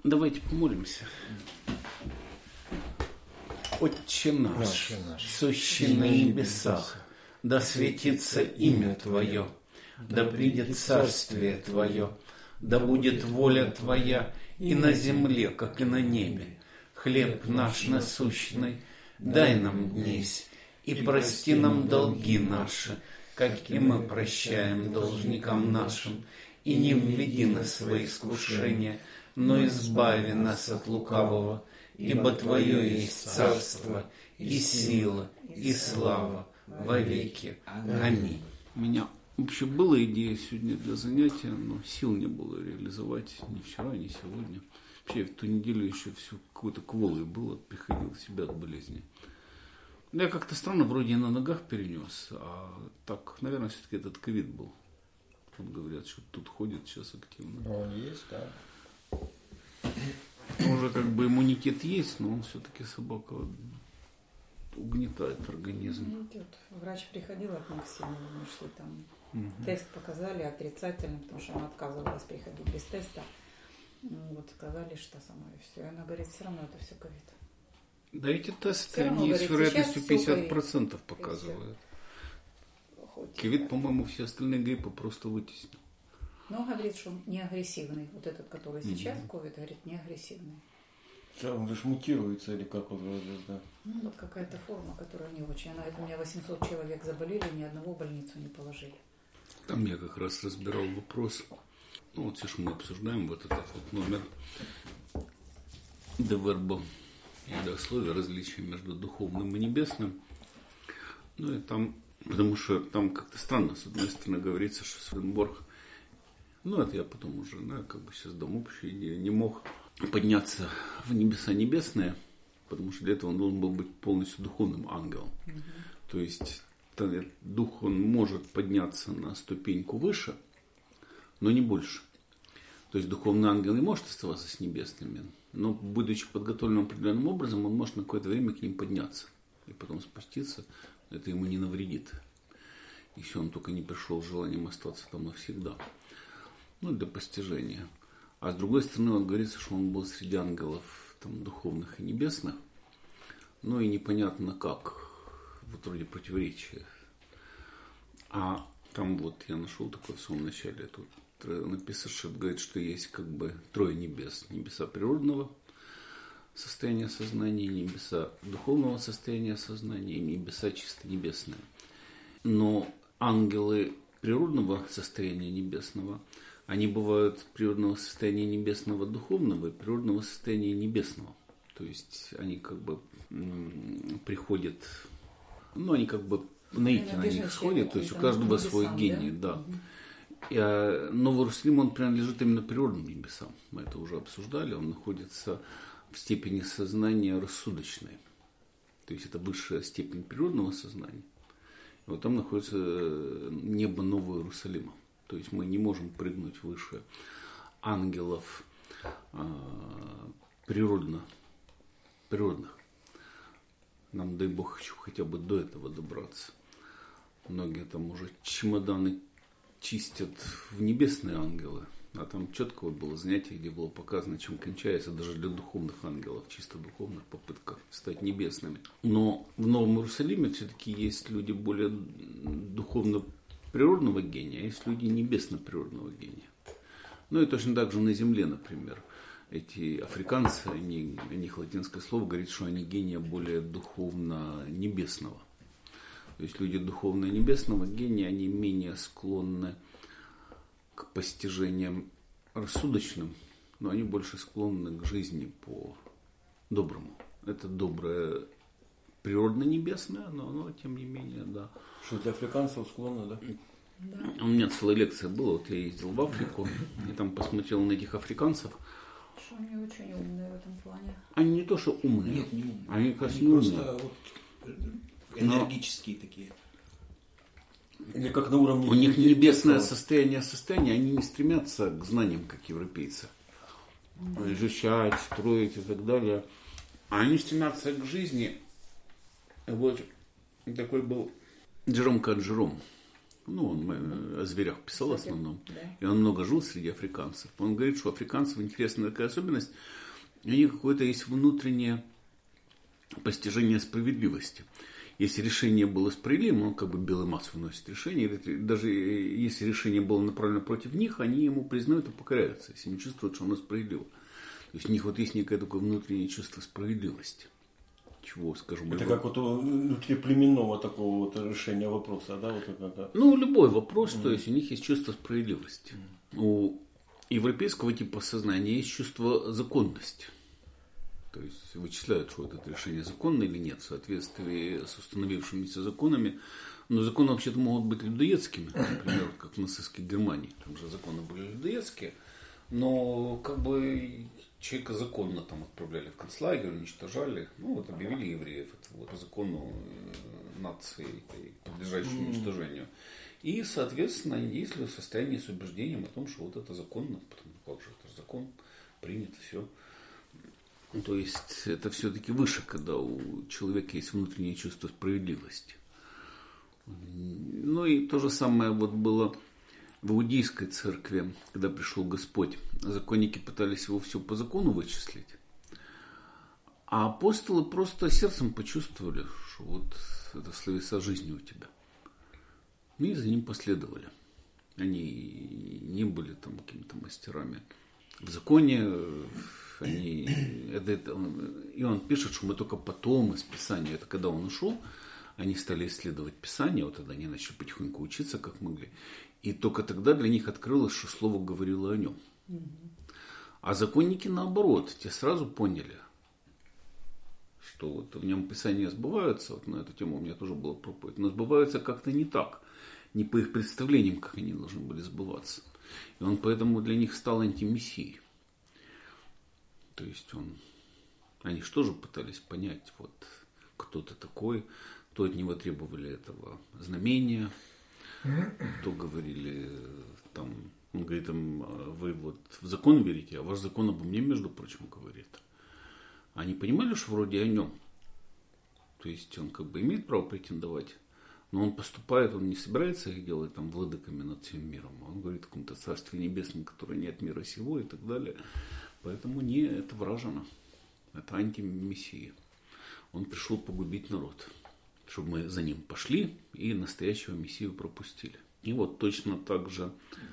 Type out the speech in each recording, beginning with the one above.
Давайте помолимся. Отче наш, сущий на небесах, да светится имя Твое, да придет царствие Твое, да будет воля Твоя и на земле, как и на небе. Хлеб наш насущный дай нам днесь, и прости нам долги наши, как и мы прощаем должникам нашим, и не введи нас в искушение, но избави нас от лукавого, ибо Твое есть царство, и сила, и слава во веки. Аминь. У меня вообще была идея сегодня для занятия, но сил не было реализовать ни вчера, ни сегодня. Вообще в ту неделю еще все какой-то кволой было, приходил в себя от болезни. Я как-то странно вроде и на ногах перенес, а так, наверное, все-таки этот ковид был. Вот говорят, что тут ходит сейчас активно. Ну, он есть, да. Уже как бы иммунитет есть, но он все-таки собака угнетает организм. Врач приходила к Максиму, мы шли там, тест показали отрицательный, потому что она отказывалась приходить без теста. Вот сказали, что со мной все. И она говорит, все равно это все ковид. Да эти тесты, они с вероятностью 50% показывают. Ковид, по-моему, все остальные гриппы просто вытеснил. Но он говорит, что не агрессивный. Вот этот, который сейчас ковид, говорит, не агрессивный. Он же мутируется или как вот, да? Ну, вот какая-то форма, которая не очень. У меня 800 человек заболели, ни одного в больницу не положили. Там я как раз разбирал вопрос. Ну, вот сейчас мы обсуждаем вот этот вот номер де вербо и дословие, различия между духовным и небесным. Ну и там, потому что там как-то странно, с одной стороны, говорится, что Свенборг, ну это я потом уже, да, как бы сейчас дам общую идею, не мог подняться в небеса небесные, потому что для этого он должен был быть полностью духовным ангелом. То есть дух, он может подняться на ступеньку выше, но не больше. То есть духовный ангел не может оставаться с небесными, но, будучи подготовленным определенным образом, он может на какое-то время к ним подняться и потом спуститься. Это ему не навредит, если он только не пришел с желанием остаться там навсегда. Ну, для постижения. А с другой стороны, он говорится, что он был среди ангелов там, духовных и небесных, но и непонятно как, вот вроде противоречия. А там вот я нашел такое в самом начале, тут написано, что говорит, что есть как бы трое небес. Небеса природного состояния сознания, небеса духовного состояния сознания и небеса чисто небесные. Но ангелы природного состояния небесного, они бывают природного состояния небесного духовного и природного состояния небесного. То есть они как бы приходят, ну они как бы наитие на них сходят, то есть у каждого свой гений, да. Новый Иерусалим, он принадлежит именно природным небесам. Мы это уже обсуждали. Он находится в степени сознания рассудочной. То есть это высшая степень природного сознания. И вот там находится небо Нового Иерусалима. То есть мы не можем прыгнуть выше ангелов природных. Нам, дай Бог, еще хотя бы до этого добраться. Многие там уже чемоданы чистят в небесные ангелы. А там четко вот было занятие, где было показано, чем кончается даже для духовных ангелов, чисто духовных попытка стать небесными. Но в Новом Иерусалиме все-таки есть люди более духовно-природного гения, а есть люди небесно-природного гения. Ну и точно так же на земле, например. Эти африканцы, о них латинское слово говорит, что они гения более духовно-небесного. То есть люди духовно-небесного гения, они менее склонны к постижениям рассудочным, но они больше склонны к жизни по-доброму. Это доброе природно-небесное, но оно, тем не менее, да. Что для африканцев склонно, да? Да. У меня целая лекция была, вот я ездил в Африку, и там посмотрел на этих африканцев. Что они очень умные в этом плане. Они не то, что умные. Нет, не умные. Они, кажется, Они не просто умные. вот энергические такие. Или как на уровне... У них небесное состояние, они не стремятся к знаниям, как европейцы. Изучать, строить и так далее. А они стремятся к жизни. Вот такой был Джером Каджером. Ну, он о зверях писал в основном. Да. И он много жил среди африканцев. Он говорит, что у африканцев интересная такая особенность. У них какое-то есть внутреннее постижение справедливости. Если решение было справедливым, он как бы белый масс выносит решение. Даже если решение было направлено против них, они ему признают и покоряются, если не чувствуют, что оно справедливо. То есть у них вот есть некое такое внутреннее чувство справедливости. Чего, скажем, это как вот внутриплеменного такого вот решения вопроса, да? Вот это. Ну, любой вопрос, то есть у них есть чувство справедливости. У европейского типа сознания есть чувство законности. То есть вычисляют, что вот это решение законно или нет, в соответствии с установившимися законами. Но законы вообще-то могут быть людоедскими, например, как в нацистской Германии. Там же законы были людоедские, но как бы человека законно там отправляли в концлагерь, уничтожали. Ну вот объявили евреев это вот, по закону нации, подлежащей уничтожению. И, соответственно, они действовали в состоянии с убеждением о том, что вот это законно, потому как же это закон, принято, все. То есть это все-таки выше, когда у человека есть внутреннее чувство справедливости. Ну и то же самое вот было в иудейской церкви, когда пришел Господь. Законники пытались его все по закону вычислить. А апостолы просто сердцем почувствовали, что вот это словеса жизни у тебя. И за ним последовали. Они не были там какими-то мастерами в законе. И он пишет, что мы только потом из Писания, это когда он ушел, они стали исследовать Писание, вот тогда они начали потихоньку учиться, как могли. И только тогда для них открылось, что Слово говорило о нем. А законники наоборот, те сразу поняли, что вот в нем Писания сбываются, вот на эту тему у меня тоже была проповедь, но сбываются как-то не так, не по их представлениям, как они должны были сбываться. И он поэтому для них стал антимессией. То есть они же тоже пытались понять, вот, кто ты такой, кто от него требовали этого знамения, кто говорили, там, он говорит, вы вот в закон верите, а ваш закон обо мне, между прочим, говорит. Они понимали, что вроде о нем. То есть он как бы имеет право претендовать, но он поступает, он не собирается их делать там владыками над всем миром. Он говорит о каком-то царстве небесном, которое не от мира сего и так далее. Поэтому не, это вражина. Это антимессия. Он пришел погубить народ, чтобы мы за ним пошли и настоящего мессию пропустили. И вот точно так же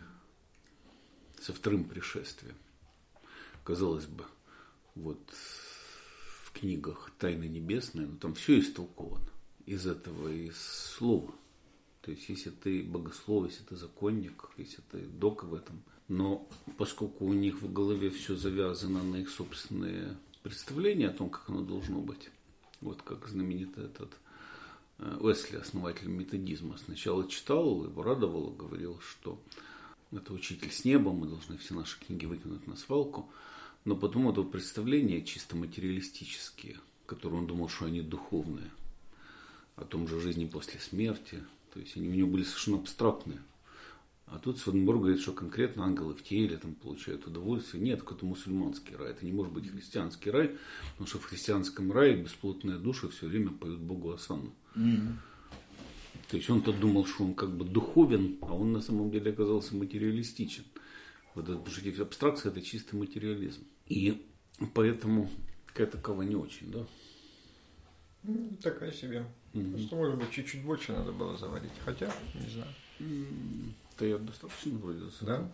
со вторым пришествием. Казалось бы, вот в книгах «Тайны небесные», но там все истолковано из этого, из слова. То есть, если ты богослов, если ты законник, если ты док в этом. Но поскольку у них в голове все завязано на их собственные представления о том, как оно должно быть, вот как знаменитый этот Уэсли, основатель методизма, сначала читал, его радовало, говорил, что это учитель с неба, мы должны все наши книги выкинуть на свалку. Но потом это представления чисто материалистические, которые он думал, что они духовные, о том же жизни после смерти. То есть они у него были совершенно абстрактные. А тут Сведенборг говорит, что конкретно ангелы в теле там получают удовольствие. Нет, это мусульманский рай. Это не может быть христианский рай, потому что в христианском рае бесплотные души все время поют Богу осанну. То есть он-то думал, что он как бы духовен, а он на самом деле оказался материалистичен. Вот это, потому что абстракция – это чистый материализм. И поэтому какая такова не очень, да? Такая себе. Просто, может быть, чуть-чуть больше надо было заварить. Хотя, не знаю. Да я достаточно вроде. Да?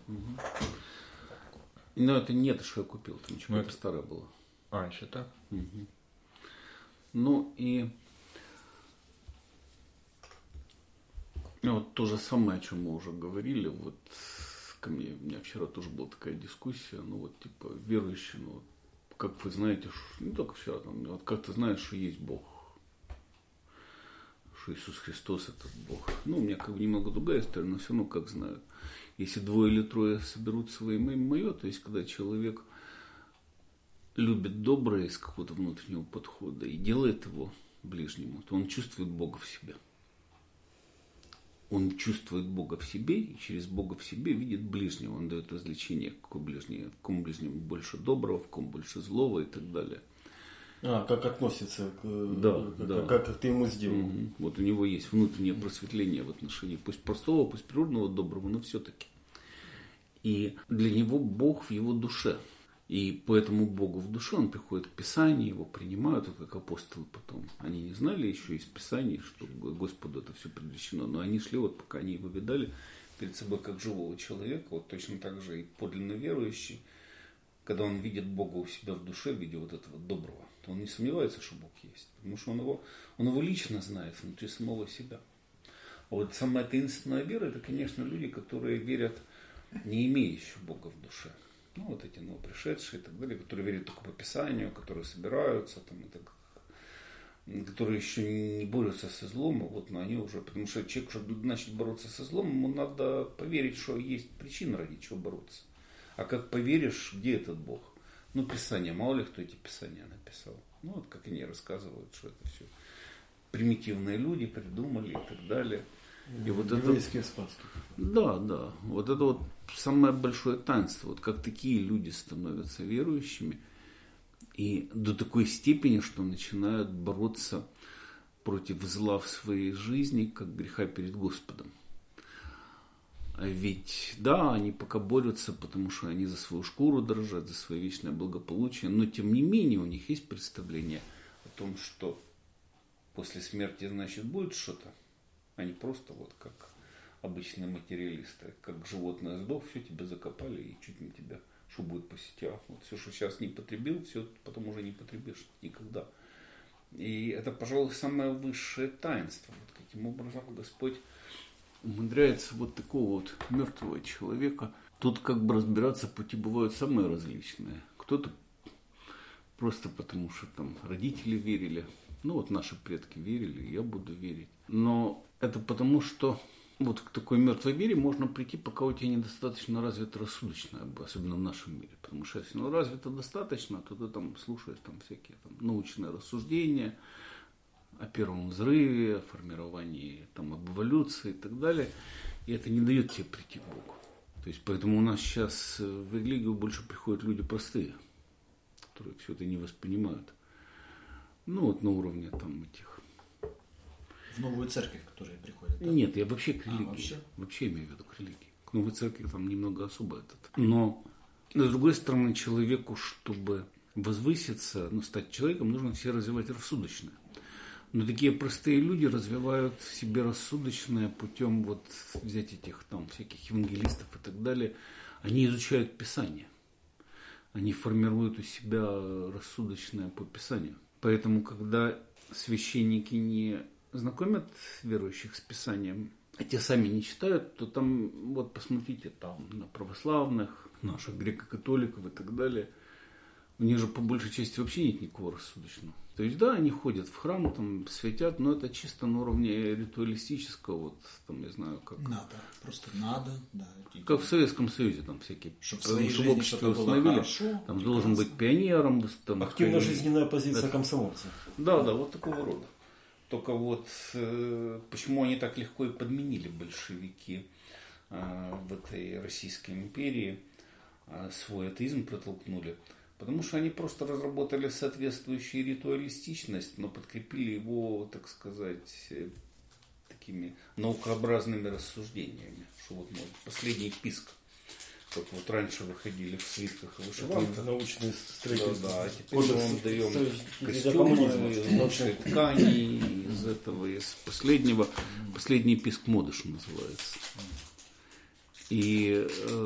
Но это не то, что я купил. Там что-то это старое было. А, еще так? Ну и вот то же самое, о чем мы уже говорили. Вот ко мне, у меня вчера тоже была такая дискуссия. Ну вот типа верующие, ну как вы знаете, не только вчера, там, вот как ты знаешь, что есть Бог. Что Иисус Христос это Бог. Ну, у меня как бы немного другая история, но все равно как знаю. Если 2 или 3 соберут свои мое, то есть когда человек любит доброе из какого-то внутреннего подхода и делает его ближнему, то он чувствует Бога в себе. Он чувствует Бога в себе и через Бога в себе видит ближнего. Он дает различение, какой ближний, в ком ближнему больше доброго, в ком больше злого и так далее. Как относится Да. как ты ему сделал. Угу. Вот у него есть внутреннее просветление в отношении пусть простого, пусть природного, доброго, но все-таки. И для него Бог в его душе. И по этому Богу в душе он приходит к Писанию, его принимают, вот как апостолы потом. Они не знали еще из Писаний, что Господу это все предречено, но они шли, вот пока они его видали перед собой как живого человека, вот точно так же и подлинно верующий, когда он видит Бога у себя в душе, в виде вот этого доброго, то он не сомневается, что Бог есть, потому что он его лично знает внутри самого себя. А вот самая таинственная вера, это, конечно, люди, которые верят, не имея еще Бога в душе. Ну, вот эти новопришедшие и так далее, которые верят только по Писанию, которые собираются, там, и так, которые еще не борются со злом, вот, но они уже, потому что человек, чтобы начать бороться со злом, ему надо поверить, что есть причина, ради чего бороться. А как поверишь, где этот Бог? Ну, Писание, мало ли кто эти Писания написал. Ну, вот как они рассказывают, что это все примитивные люди придумали и так далее. И вот еврейские сказки. Да. Вот это вот самое большое таинство. Вот как такие люди становятся верующими. И до такой степени, что начинают бороться против зла в своей жизни, как греха перед Господом. А ведь, да, они пока борются, потому что они за свою шкуру дрожат, за свое вечное благополучие. Но, тем не менее, у них есть представление о том, что после смерти, значит, будет что-то. Они просто вот как обычные материалисты, как животное сдох, все тебя закопали и чуть не тебя, что будет по сетям. Вот все, что сейчас не потребил, все потом уже не потребишь никогда. И это, пожалуй, самое высшее таинство. Вот каким образом Господь умудряется вот такого вот мертвого человека. Тут как бы разбираться пути бывают самые различные. Кто-то просто потому, что там родители верили. Ну вот наши предки верили, я буду верить. Но это потому, что вот к такой мертвой вере можно прийти, пока у тебя недостаточно развито рассудочное, особенно в нашем мире. Потому что если оно развито достаточно, то ты там слушаешь там всякие там научные рассуждения о первом взрыве, о формировании, там, об эволюции и так далее. И это не дает тебе прийти к Богу. То есть поэтому у нас сейчас в религию больше приходят люди простые, которые все это не воспринимают. Ну вот на уровне там этих. В новую церковь, которые приходят. Да? Нет, я вообще к религии. Вообще имею в виду к религии. К новой церкви там немного особо этот. Но с другой стороны, человеку, чтобы возвыситься, стать человеком, нужно все развивать рассудочное. Но такие простые люди развивают в себе рассудочное путем вот взять этих там всяких евангелистов и так далее. Они изучают Писание. Они формируют у себя рассудочное по Писанию. Поэтому, когда священники не знакомят верующих с Писанием, а те сами не читают, то там, вот посмотрите, там на православных, наших греко-католиков и так далее, у них же по большей части вообще нет никакого рассудочного. То есть, да, они ходят в храм, там, светят, но это чисто на уровне ритуалистического, вот, там, не знаю, как... Надо, просто надо, да. Как в Советском Союзе, там, всякие... Чтобы в обществе установили, хорошо, там, должен быть пионером. Там, активная жизненная позиция комсомольца. Да, вот такого рода. Только вот почему они так легко и подменили большевики в этой Российской империи, свой атеизм протолкнули. Потому что они просто разработали соответствующую ритуалистичность, но подкрепили его, так сказать, такими наукообразными рассуждениями. Что вот, может, последний писк, как вот раньше выходили в свитках и вышиванках. Научные строительства. Да, а теперь мы вам даем костюмы из лучшей ткани, из этого, из последнего. Последний писк моды, что называется. И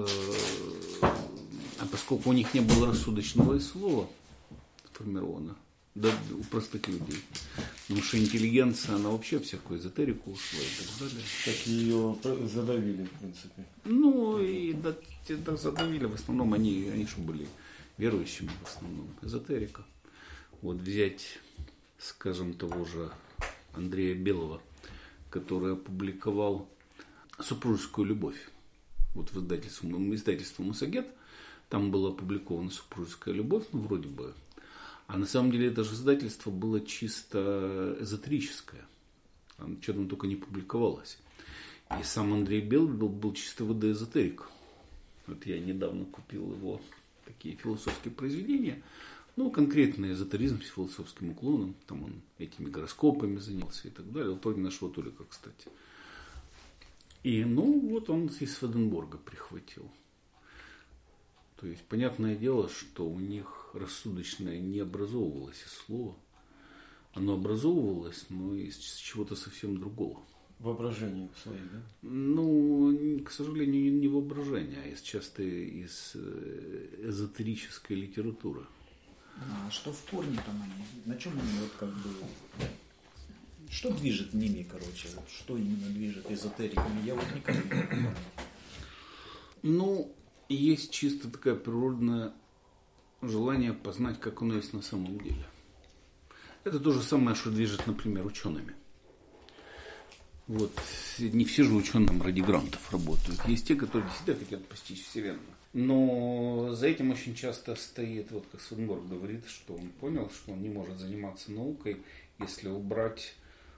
а поскольку у них не было рассудочного и слова сформировано, да, у простых людей, потому что интеллигенция, она вообще всякую эзотерику ушла и так далее. Так ее задавили, в принципе. Ну, и да, задавили, в основном они же были верующими, в основном, эзотерика. Вот взять, скажем, того же Андрея Белого, который опубликовал «Супружескую любовь». Вот в издательстве «Мусагет». Там была опубликована «Супружеская любовь», ну, вроде бы. А на самом деле это же издательство было чисто эзотерическое. Там что там только не публиковалось. И сам Андрей Белый был чисто ВД-эзотерик. Вот я недавно купил его такие философские произведения. Ну, конкретно эзотеризм с философским уклоном. Там он этими гороскопами занялся и так далее. Вот вроде нашего Толика, кстати. И, ну, вот он из Сведенборга прихватил. То есть, понятное дело, что у них рассудочное не образовывалось из слова. Оно образовывалось, но из чего-то совсем другого. Воображение свои, да? Ну, к сожалению, не воображение, а часто из эзотерической литературы. А что в корне там они? На чем они вот как бы... Что движет ними, короче? Вот что именно движет эзотериками? Я вот никак не могу понять. Ну, есть чисто такое природное желание познать, как оно есть на самом деле. Это то же самое, что движет, например, учеными. Вот. Не все же ученые ради грантов работают. Есть те, которые действительно хотят постичь Вселенную. Но за этим очень часто стоит, вот как Сведенборг говорит, что он понял, что он не может заниматься наукой, если убрать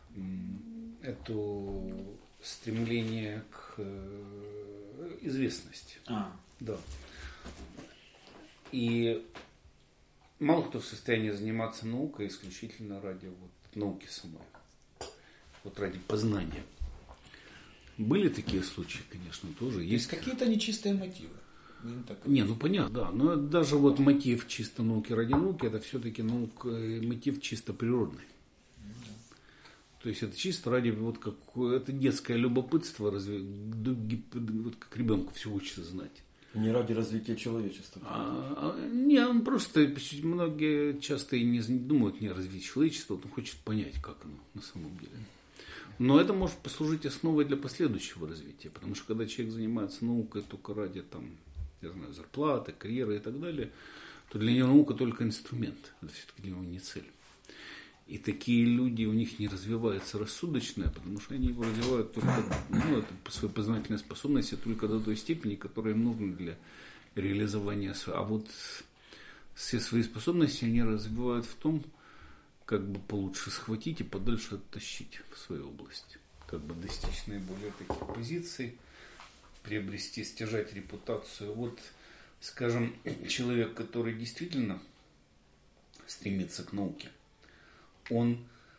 это стремление к известности. Да. И мало кто в состоянии заниматься наукой исключительно ради вот науки самой. Вот ради познания. Были такие случаи, конечно, тоже. Есть какие-то нечистые мотивы. Не, ну понятно, да. Но даже вот мотив чисто науки ради науки, это все-таки мотив чисто природный. То есть это чисто ради вот это детское любопытство, вот как ребенку все хочется знать. Не ради развития человечества. Не, он просто, многие часто и не думают не о развитии человечества, он хочет понять, как оно на самом деле. Но это может послужить основой для последующего развития, потому что когда человек занимается наукой только ради там, я знаю, зарплаты, карьеры и так далее, то для него наука только инструмент, это все-таки для него не цель. И такие люди, у них не развивается рассудочное, потому что они его развивают только, по своей познательной способности только до той степени, которая им нужна для реализования. А вот все свои способности они развивают в том, как бы получше схватить и подальше оттащить в свою область. Как бы достичь наиболее таких позиций, приобрести, стяжать репутацию. Вот, скажем, человек, который действительно стремится к науке, он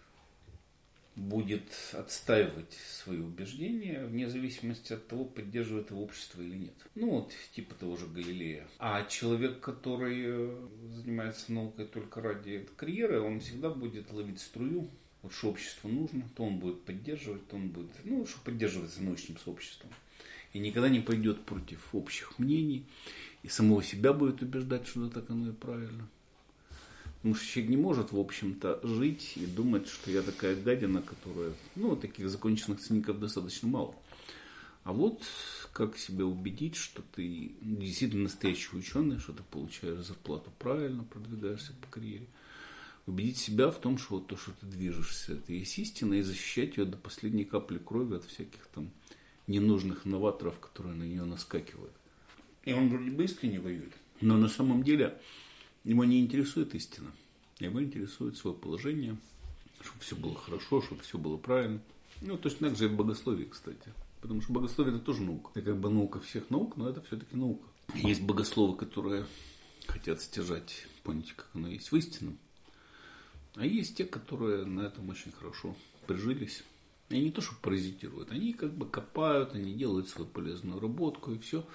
будет отстаивать свои убеждения вне зависимости от того, поддерживает его общество или нет. Ну вот, типа того же Галилея. А человек, который занимается наукой только ради карьеры, он всегда будет ловить струю. Вот что обществу нужно, то он будет поддерживать, то он будет, что поддерживается научным сообществом. И никогда не пойдет против общих мнений. И самого себя будет убеждать, что так оно и правильно. Потому что человек не может, в общем-то, жить и думать, что я такая гадина, которая... таких законченных циников достаточно мало. А вот как себя убедить, что ты действительно настоящий ученый, что ты получаешь зарплату правильно, продвигаешься по карьере. Убедить себя в том, что вот то, что ты движешься, это есть истина, и защищать ее до последней капли крови от всяких там ненужных новаторов, которые на нее наскакивают. И он вроде бы искренне воюет. Но на самом деле... Его не интересует истина. Его интересует свое положение, чтобы все было хорошо, чтобы все было правильно. Точно так же и в богословии, кстати. Потому что богословие это тоже наука. Это как бы наука всех наук, но это все-таки наука. Есть богословы, которые хотят стяжать, понять, как оно есть в истинном. А есть те, которые на этом очень хорошо прижились. И не то, что паразитируют. Они как бы копают, они делают свою полезную работку и все.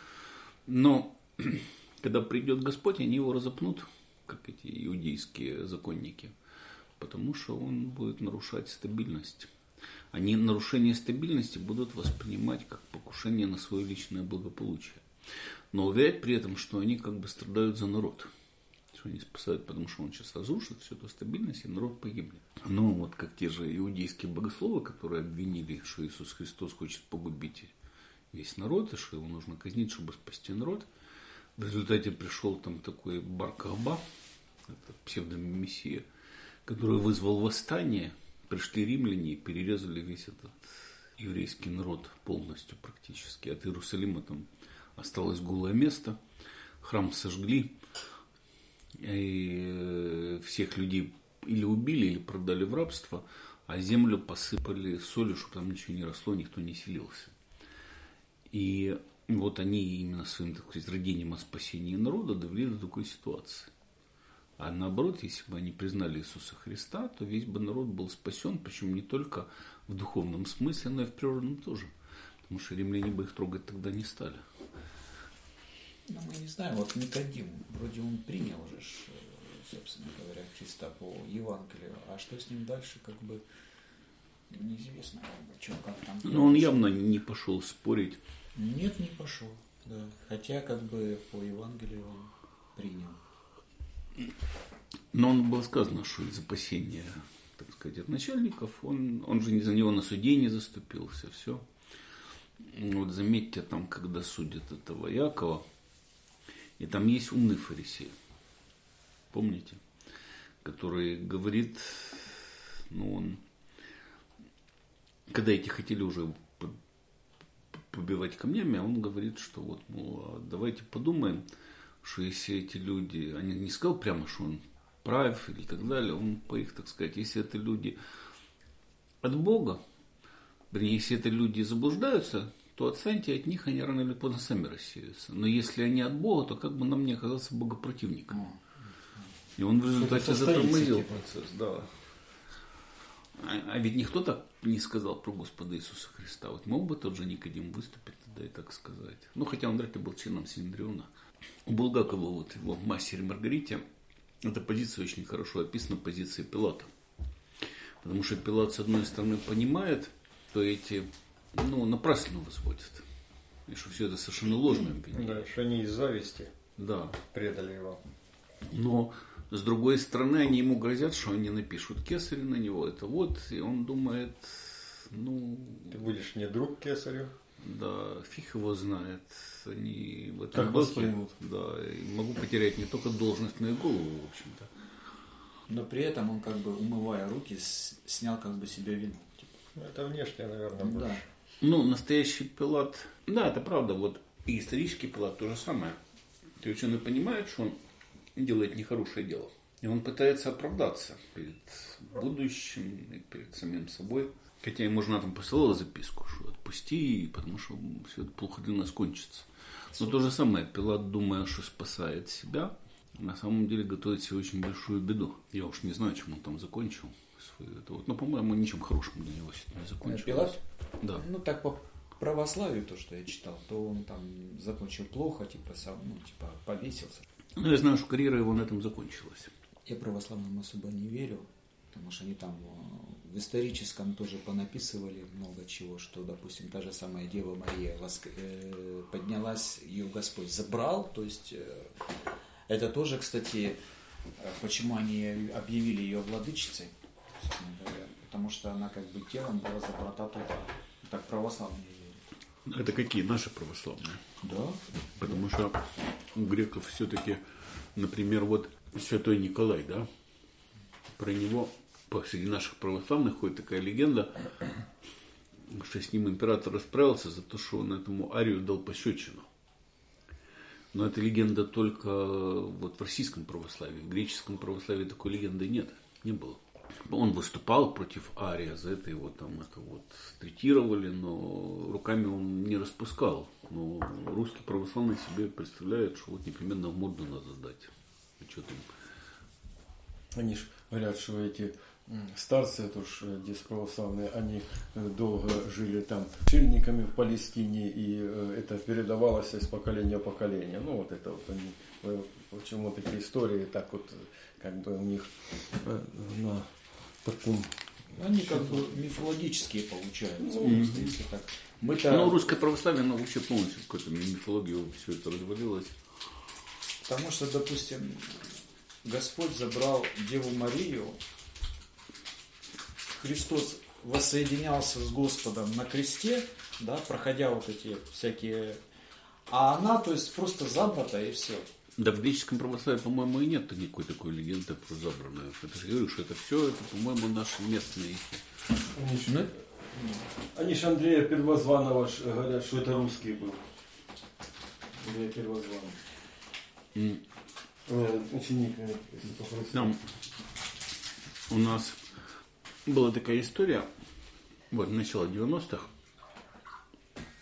Но когда придет Господь, они его разопнут, как эти иудейские законники, потому что он будет нарушать стабильность. Они нарушение стабильности будут воспринимать как покушение на свое личное благополучие. Но уверять при этом, что они как бы страдают за народ. Что они спасают, потому что он сейчас разрушит всю эту стабильность, и народ погибнет. Вот как те же иудейские богословы, которые обвинили, что Иисус Христос хочет погубить весь народ, и что его нужно казнить, чтобы спасти народ. В результате пришел там такой Бар-Кохба, это псевдомессия, который вызвал восстание. Пришли римляне и перерезали весь этот еврейский народ полностью практически. От Иерусалима там осталось голое место, храм сожгли, и всех людей или убили, или продали в рабство, а землю посыпали солью, чтобы там ничего не росло, никто не селился. И вот они именно своим, так сказать, родением о спасении народа довели до такой ситуации. А наоборот, если бы они признали Иисуса Христа, то весь бы народ был спасен, причем не только в духовном смысле, но и в природном тоже. Потому что римляне бы их трогать тогда не стали. Ну, мы не знаем, вот Никодим, вроде он принял же, собственно говоря, Христа по Евангелию, а что с ним дальше, как бы, неизвестно, что, как там. Но он явно не пошел спорить. Нет, не пошел, да. Хотя, как бы, по Евангелию он принял. Но он было сказано, что из опасения, так сказать, от начальников, он же за него на суде не заступился, все. Вот заметьте, там, когда судят этого Якова, и там есть умный фарисей, помните, который говорит, ну он, когда эти хотели уже побивать камнями, он говорит, что вот, мол, давайте подумаем, что если эти люди, они не сказал прямо, что он прав или так далее, он по их, так сказать, если это люди от Бога, вернее, если это люди заблуждаются, то отстаньте от них, они рано или поздно сами рассеются. Но если они от Бога, то как бы нам не оказаться богопротивником. И он в результате затормозил процесс. Да. А ведь никто так не сказал про Господа Иисуса Христа. Вот мог бы тот же Никодим выступить тогда и так сказать. Ну, хотя он вряд ли был членом Синедриона. У Булгакова, вот его в «Мастере и Маргарите», эта позиция очень хорошо описана, позиция Пилата. Потому что Пилат, с одной стороны, понимает, что эти, ну, напрасно возводят. И что все это совершенно ложное обвинение. Да, что они из зависти предали его. Но, с другой стороны, они ему грозят, что они напишут кесарю на него. Это вот, и он думает, ну... Ты будешь не друг кесарю? Да, фиг его знает. Они в этом как воспримут. Да, и могу потерять не только должность, но и голову, в общем-то. Но при этом он, как бы, умывая руки, снял, как бы, себе вину. Это внешне, наверное, Ну, больше. да. Ну, настоящий Пилат, да, это правда, вот и исторический Пилат то же самое. То есть он и понимает, что он делает нехорошее дело. И он пытается оправдаться перед будущим и перед самим собой. Хотя ему жена там посылала записку, что отпусти, потому что все это плохо для нас кончится. Но то же самое, Пилат, думая, что спасает себя, на самом деле готовит себе очень большую беду. Я уж не знаю, чем он там закончил. Но, по-моему, ничем хорошим для него не закончилось. Пилат? Да. Ну, так по православию, то, что я читал, то он там закончил плохо, типа, повесился. Ну, я знаю, что карьера его на этом закончилась. Я православным особо не верю, потому что они там в историческом тоже понаписывали много чего, что, допустим, та же самая Дева Мария поднялась, ее Господь забрал, то есть это тоже, кстати, почему они объявили ее владычицей, потому что она как бы телом была забрата туда. Так православные верят. Это какие? Наши православные? Да. Потому что у греков все-таки, например, вот святой Николай, да, про него среди наших православных ходит такая легенда, что с ним император расправился за то, что он этому Арию дал пощечину. Но эта легенда только вот в российском православии. В греческом православии такой легенды нет, не было. Он выступал против Ария, за это его там это вот третировали, но руками он не распускал. Но русский православный себе представляет, что вот непременно в морду надо дать. А что там? Они ж говорят, что эти старцы, это уж здесь православные, они долго жили там шильниками в Палестине, и это передавалось из поколения в поколение. Ну вот это вот они, почему такие истории так вот как бы у них на таком... Они как бы мифологические получаются. Просто, если так. Мы-то... Ну, русское православие, оно вообще полностью в какую-то мифологию все это развалилось. Потому что, допустим, Господь забрал Деву Марию, Христос воссоединялся с Господом на кресте, да, проходя вот эти всякие... А она, то есть, просто забрата и все. Да, в греческом православии, по-моему, и нет никакой такой легенды про забранную. Это же говорю, что это все, это, по-моему, наши местные. Они ж Андрея Первозванного говорят, что это русский был. Андрея Первозванного. Ученик. Там у нас была такая история, вот, начало 90-х,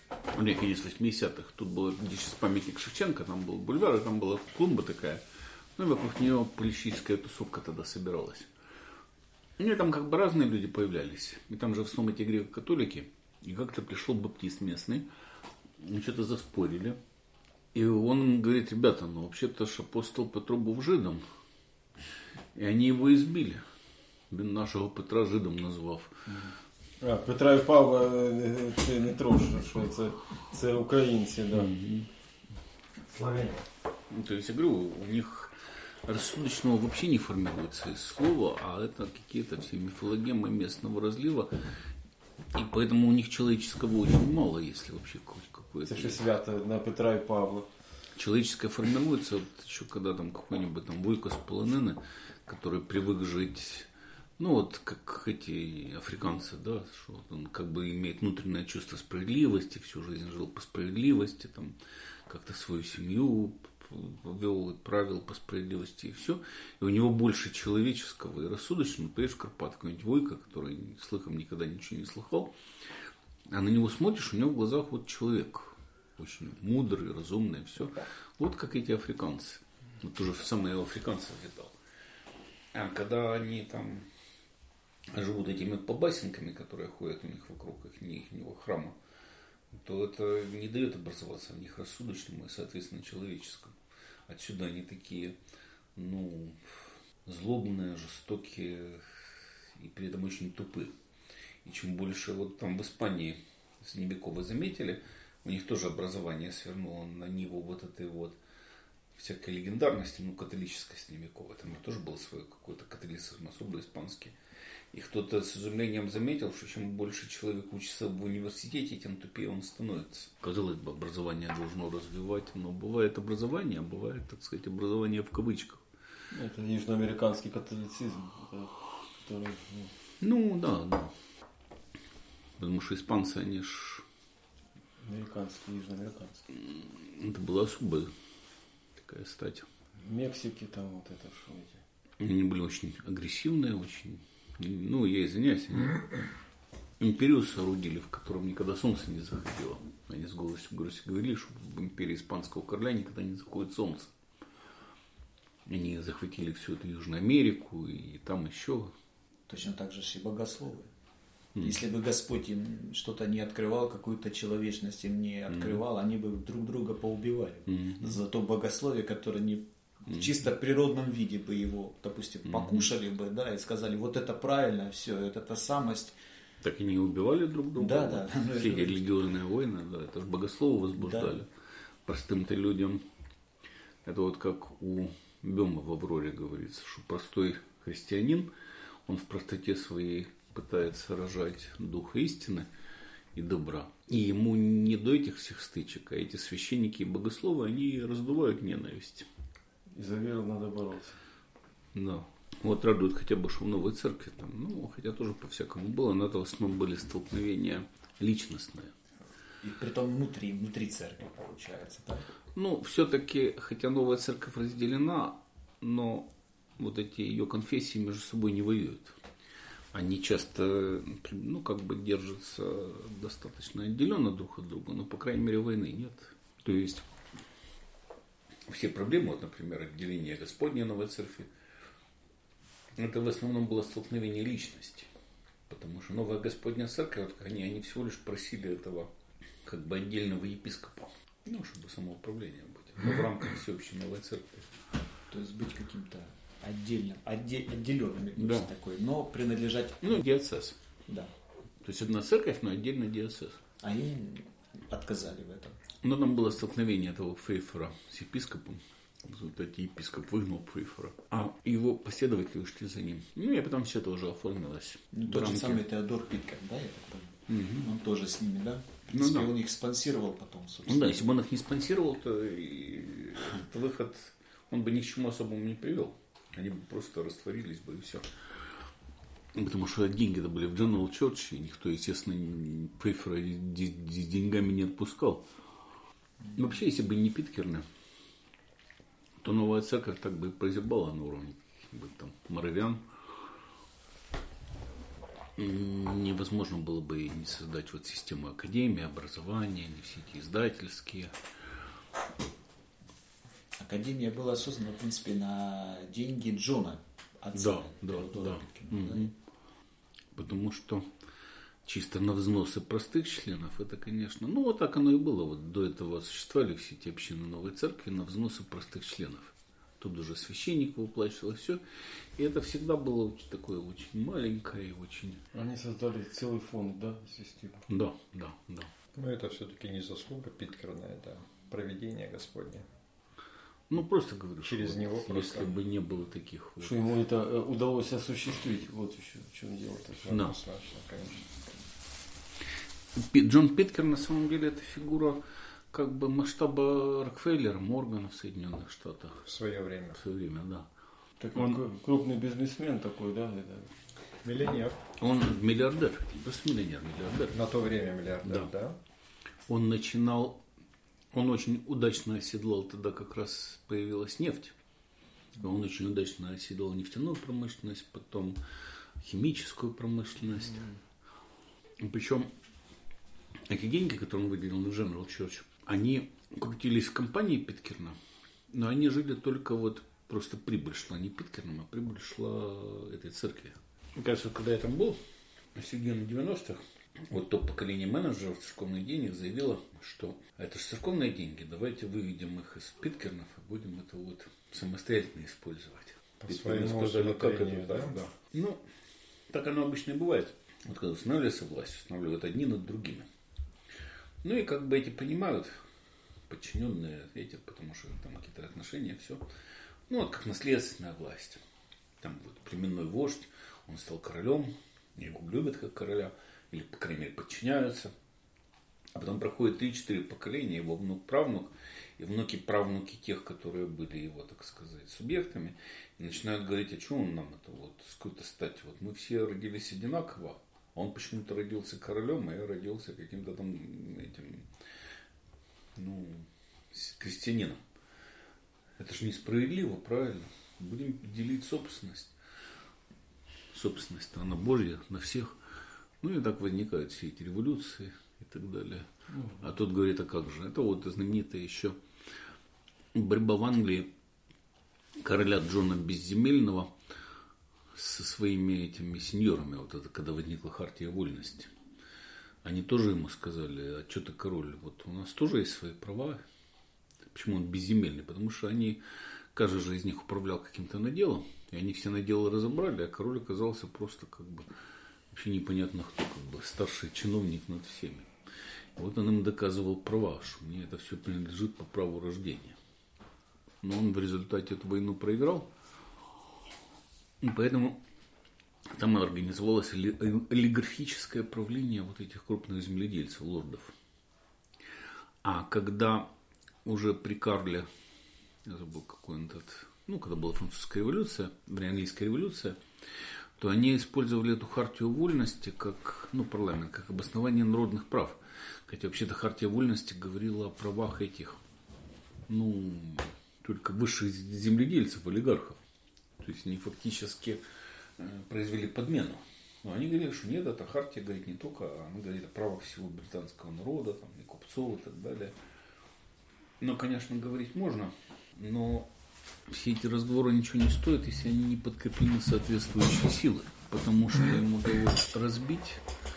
конец 80-х. Тут был, где сейчас памятник Шевченко, там был бульвар, и там была клумба такая, Ну, и вокруг нее политическая тусовка тогда собиралась. И там как бы разные люди появлялись. И там же в основном эти греко-католики. И как-то пришел баптист местный. И что-то заспорили. И он говорит: ребята, ну вообще-то ж апостол Петро был жидом. И они его избили. Нашого Петра жидом назвав. Петра і Павла це не трошно, що це українці, да. Славяне. То есть, я говорю, у них рассудочного вообще не формируется из слова, а это какие-то все мифологемы местного разлива. И поэтому у них человеческого очень мало, если вообще какое-то. Це ще свято на Петра і Павла. Человеческое формируется, вот еще когда там какой-нибудь там Вуйко с полонины, который привык жить, ну вот как эти африканцы, да, что он как бы имеет внутреннее чувство справедливости, всю жизнь жил по справедливости, там как-то свою семью вел, правил по справедливости и все. И у него больше человеческого и рассудочного. Поедешь в Карпат, какой-нибудь Вуйко, который слыхом никогда ничего не слыхал, а на него смотришь, у него в глазах вот человек. Очень мудрый, разумный, все. Вот как эти африканцы. Вот тоже самые африканцы видал. А когда они там живут этими побасенками, которые ходят у них вокруг их храма, то это не дает образоваться в них рассудочному и, соответственно, человеческому. Отсюда они такие, ну, злобные, жестокие и при этом очень тупые. И чем больше, вот там в Испании средневековые заметили, у них тоже образование свернуло на ниву вот этой вот всякой легендарности, ну, католической средневековой. Там тоже был свой какой-то католицизм, особо испанский. И кто-то с изумлением заметил, что чем больше человек учится в университете, тем тупее он становится. Казалось бы, образование должно развивать, но бывает образование, а бывает, так сказать, образование в кавычках. Это южноамериканский католицизм, который... Ну, да. Потому что испанцы, они ж... Американский, южноамериканский. Это была особая такая стать. В Мексике там вот это что эти. Они были очень агрессивные, очень... Ну, я извиняюсь, они империю соорудили, в котором никогда солнце не заходило. Они с гордостью говорили, что в империи испанского короля никогда не заходит солнце. Они захватили всю эту Южную Америку и там еще. Точно так же и богословы. Если бы Господь им что-то не открывал, какую-то человечность им не открывал, они бы друг друга поубивали. За то богословие, которое не в чисто природном виде бы его, допустим, покушали бы, да, и сказали, вот это правильно, все, это та самость. Так и не убивали друг друга. Да. Все эти религиозные войны, да, это же богословы возбуждали. Да. Простым-то людям. Это вот как у Бема в «Авроре» говорится, что простой христианин, он в простоте своей пытается рожать дух истины и добра. И ему не до этих всех стычек, а эти священники и богословы, они раздувают ненависть. И за веру надо бороться. Да. Вот радует хотя бы, что в новой церкви там, ну, хотя тоже по-всякому было, но это в основном были столкновения личностные. И притом внутри церкви получается, так? Ну, все-таки, хотя новая церковь разделена, но вот эти ее конфессии между собой не воюют. Они часто, ну, как бы держатся достаточно отделенно друг от друга, но, по крайней мере, войны нет. То есть, все проблемы, вот, например, отделение Господня новой церкви, это в основном было столкновение личности. Потому что новая Господня церковь, вот, они всего лишь просили этого как бы отдельного епископа, ну, чтобы самоуправление быть, но в рамках всеобщей новой церкви. То есть быть каким-то отделенным, да. Такой, но принадлежать... Ну, диоцез. Да. То есть одна церковь, но отдельно диоцез. А им отказали в этом. Но там было столкновение этого Пфейфера с епископом. В результате епископ выгнал Пфейфера, а его последователи ушли за ним. Ну и потом все это уже оформилось. Ну, тот же самый Теодор Питкер, да, я так понимаю? Он тоже с ними, да? В принципе, он их спонсировал потом, собственно. Ну да, если бы он их не спонсировал, то выход он бы ни к чему особому не привел. Они бы просто растворились бы и все. Потому что деньги-то были в General Church, и никто, естественно, Пфейфера с деньгами не отпускал. Вообще, если бы не Питкерны, то новая церковь так бы и прозябала на уровне каких-нибудь там моравян. Невозможно было бы не создать вот систему академии, образования, не все эти издательские. Академия была создана, в принципе, на деньги Джона, отца. Да. Питкерна, да? Потому что чисто на взносы простых членов, это, конечно, ну вот так оно и было. Вот до этого существовали все эти общины Новой Церкви на взносы простых членов. Тут уже священник выплачивал все. И это всегда было такое очень маленькое и очень... Они создали целый фонд, да, систему? Да. Но это все-таки не заслуга Питкерна, это провидение Господне. Ну, просто говорю, Через что него вот, просто. если бы не было таких... Вот, Что ему это удалось осуществить, вот еще в чем дело-то. Да. Однозначно, конечно. Джон Питкер, на самом деле, это фигура как бы масштаба Рокфеллера, Моргана в Соединенных Штатах. В свое время. В свое время, да. Так он крупный бизнесмен такой, да? Это... Миллионер. Он миллиардер, не просто миллионер. На то время миллиардер, да? Он начинал, он очень удачно оседлал, тогда как раз появилась нефть. Он очень удачно оседлал нефтяную промышленность, потом химическую промышленность. Причем эти деньги, которые он выделил на General Church, они крутились в компании Питкерна, но они жили только вот просто прибыль шла не Питкерном, а прибыль шла этой церкви. Мне кажется, когда я там был, в середине 90-х, вот то поколение менеджеров церковных денег заявило, что это же церковные деньги, давайте выведем их из Питкернов и будем это вот самостоятельно использовать. По своему усмотрению, да? Ну, так оно обычно и бывает. Вот когда устанавливается власть, устанавливают одни над другими. Ну и как бы эти понимают, подчиненные эти, потому что там какие-то отношения, все. Ну, вот как наследственная власть. Там вот племенной вождь, он стал королем, его любят как короля, или, по крайней мере, подчиняются. А потом проходит 3-4 поколения, его внук-правнук, и внуки-правнуки тех, которые были его, так сказать, субъектами, и начинают говорить, а что он нам это вот, с какой-то стати, вот мы все родились одинаково, а он почему-то родился королем, а я родился каким-то там этим, ну, крестьянином. Это же несправедливо, правильно? Будем делить собственность. Собственность-то она Божья на всех. Ну и так возникают все эти революции и так далее. А тут говорит, а как же? Это вот знаменитая еще борьба в Англии короля Джона Безземельного со своими этими сеньорами. Вот это когда возникла хартия вольности. Они тоже ему сказали, а что ты король? Вот у нас тоже есть свои права. Почему он безземельный? Потому что они, каждый же из них управлял каким-то наделом, и они все наделы разобрали, а король оказался просто как бы вообще непонятно кто, как бы старший чиновник над всеми. И вот он им доказывал права, что мне это все принадлежит по праву рождения. Но он в результате эту войну проиграл, и поэтому там организовалось олигархическое правление вот этих крупных земледельцев, лордов. А когда уже при Карле, я забыл какой он этот, ну, когда была французская революция, английская революция, то они использовали эту хартию вольности как, ну, парламент, как обоснование народных прав. Хотя вообще-то хартия вольности говорила о правах этих, ну, только высших земледельцев, олигархов. То есть они фактически произвели подмену. Но они говорили, что нет, эта хартия говорит не только, она говорит о правах всего британского народа, там, и купцов и так далее. Но, конечно, говорить можно, но все эти разговоры ничего не стоят, если они не подкреплены соответствующей силой. Потому что им удалось разбить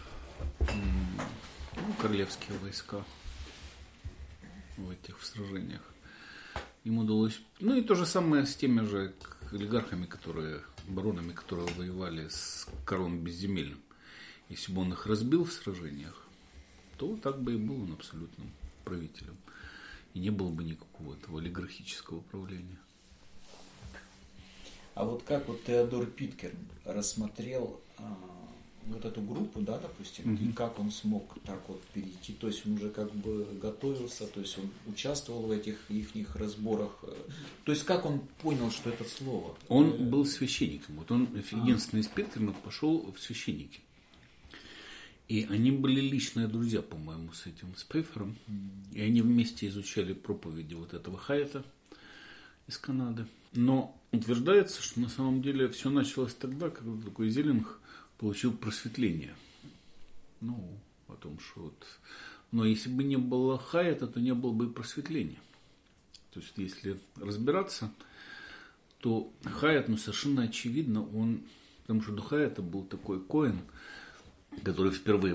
королевские войска в этих сражениях. Им удалось... Ну и то же самое с теми же олигархами, баронами, которые воевали с Карлом Безземельным. Если бы он их разбил в сражениях, то так бы и был он абсолютным правителем. И не было бы никакого этого олигархического управления. А вот как вот Теодор Питкерн рассмотрел вот эту группу, да, допустим, и как он смог так вот перейти? То есть он уже как бы готовился, то есть он участвовал в этих их разборах. То есть как он понял, что это слово? Он был священником. Вот он единственный из Питкернов пошел в священники. И они были личные друзья, по-моему, с этим Спейфером. И они вместе изучали проповеди вот этого Хайета из Канады. Но утверждается, что на самом деле все началось тогда, когда такой Зелинг получил просветление. Ну, о том, что вот... Но если бы не было Хайета, то не было бы и просветления. То есть, если разбираться, то Хайет, совершенно очевидно, потому что до Хайета был такой Коэн, который впервые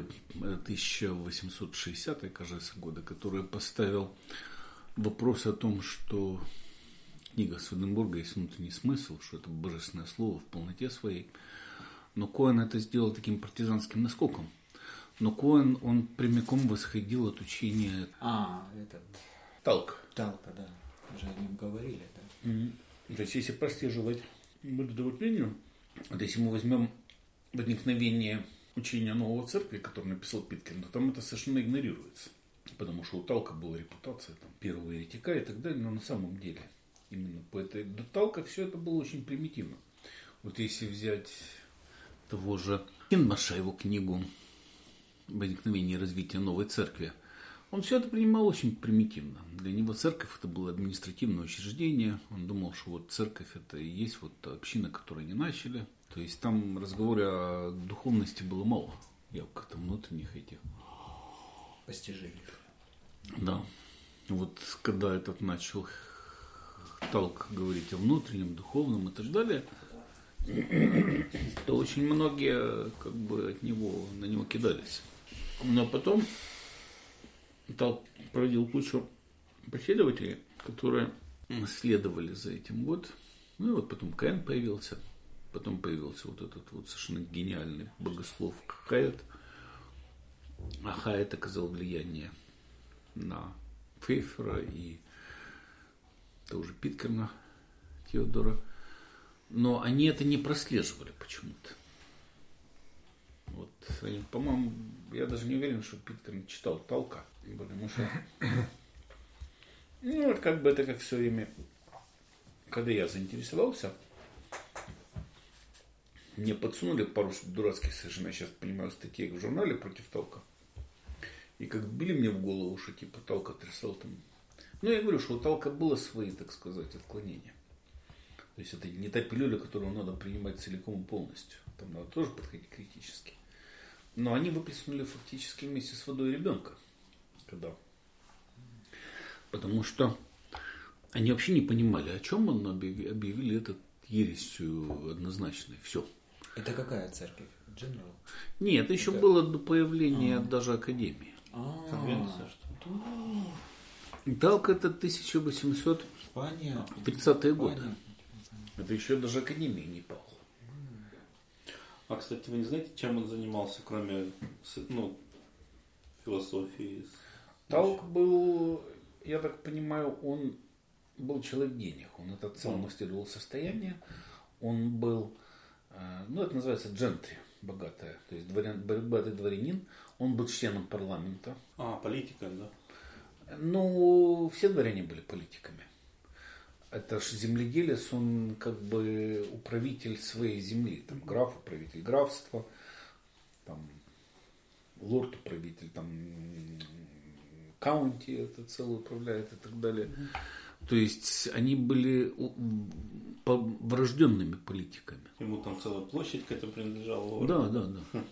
1860, кажется, года, который поставил вопрос о том, что книга Сведенборга есть внутренний смысл, что это божественное слово в полноте своей. Но Коэн это сделал таким партизанским наскоком. Но Коэн, он прямиком восходил от учения... Талка. Талка, да. Уже о нем говорили, да. То есть, если прослеживать эту линию, вот если мы возьмем возникновение учения Нового Церкви, которое написал Питкерн, то там это совершенно игнорируется. Потому что у Талка была репутация первого еретика и так далее, но на самом деле именно по этой до Талка все это было очень примитивно. Вот если взять того же Кинмаша, его книгу «Возникновение и развитие Новой Церкви», он все это принимал очень примитивно. Для него церковь это было административное учреждение. Он думал, что вот церковь это и есть вот та община, которую они начали. То есть там разговоры о духовности было мало. Я как-то внутренних этих постижений. Да. Вот когда этот начал Талк говорить о внутреннем, духовном и так далее, то очень многие как бы на него кидались. Но потом Талк проводил кучу последователей, которые следовали за этим. Вот. Ну и вот потом Коэн появился. Потом появился вот этот вот совершенно гениальный богослов Хайет. А Хайет оказал влияние на Пфейфера и тоже Питкерна Теодора. Но они это не прослеживали почему-то. Вот, по-моему, я даже не уверен, что Питкерн читал Талка. Потому что, вот как бы это как все время, когда я заинтересовался, мне подсунули пару дурацких совершенно, я сейчас понимаю, статей в журнале против Талка. И как били мне в голову, что типа Талка отрицал там. Ну, я говорю, что у Талка было свои, так сказать, отклонения. То есть это не та пилюля, которую надо принимать целиком и полностью. Там надо тоже подходить критически. Но они выплеснули фактически вместе с водой ребенка. Когда? Потому что они вообще не понимали, о чем он объявили этот ересью однозначной. Все. Это какая церковь? General? Нет, это еще было до появления даже Академии. Конвенция, что ли? Талк это 1830-е годы. Это еще даже Академии не пахло. А, кстати, вы не знаете, чем он занимался, кроме философии? Талк был, я так понимаю, он был человек денег. Он это целом исследовал состояние. Он был, это называется джентри, богатая. То есть богатый дворянин. Он был членом парламента. Политика, да? Все дворяне были политиками. Это же земледелец, он как бы управитель своей земли. Там граф, управитель графства, там лорд, управитель, там каунти это целое управляет и так далее. То есть они были врожденными политиками. Ему там целая площадь какая-то принадлежала. Да.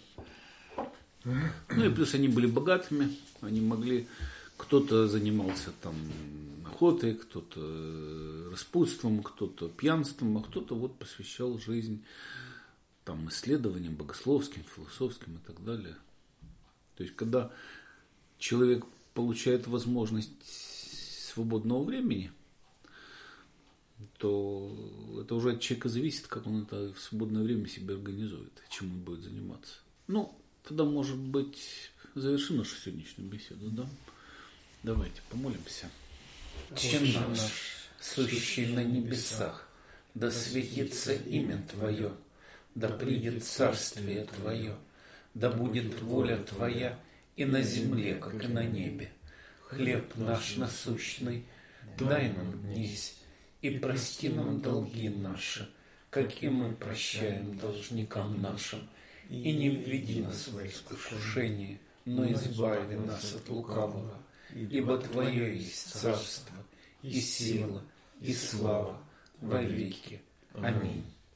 И плюс они были богатыми, они могли, кто-то занимался там охотой, кто-то распутством, кто-то пьянством, а кто-то вот посвящал жизнь там исследованиям богословским, философским и так далее. То есть, когда человек получает возможность свободного времени, то это уже от человека зависит, как он это в свободное время себе организует, чем он будет заниматься. Тогда, может быть, завершим нашу сегодняшнюю беседу, да? Давайте помолимся. Отче наш, сущий на небесах, да светится имя Твое, да придет царствие Твое, да будет воля Твоя и на земле, как и на небе. Хлеб наш насущный дай нам днесь, и прости нам долги наши, как и мы прощаем должникам нашим. И не введи нас в искушение, но избави нас от лукавого. Ибо Твое есть царство, и сила, и слава во веки. Аминь.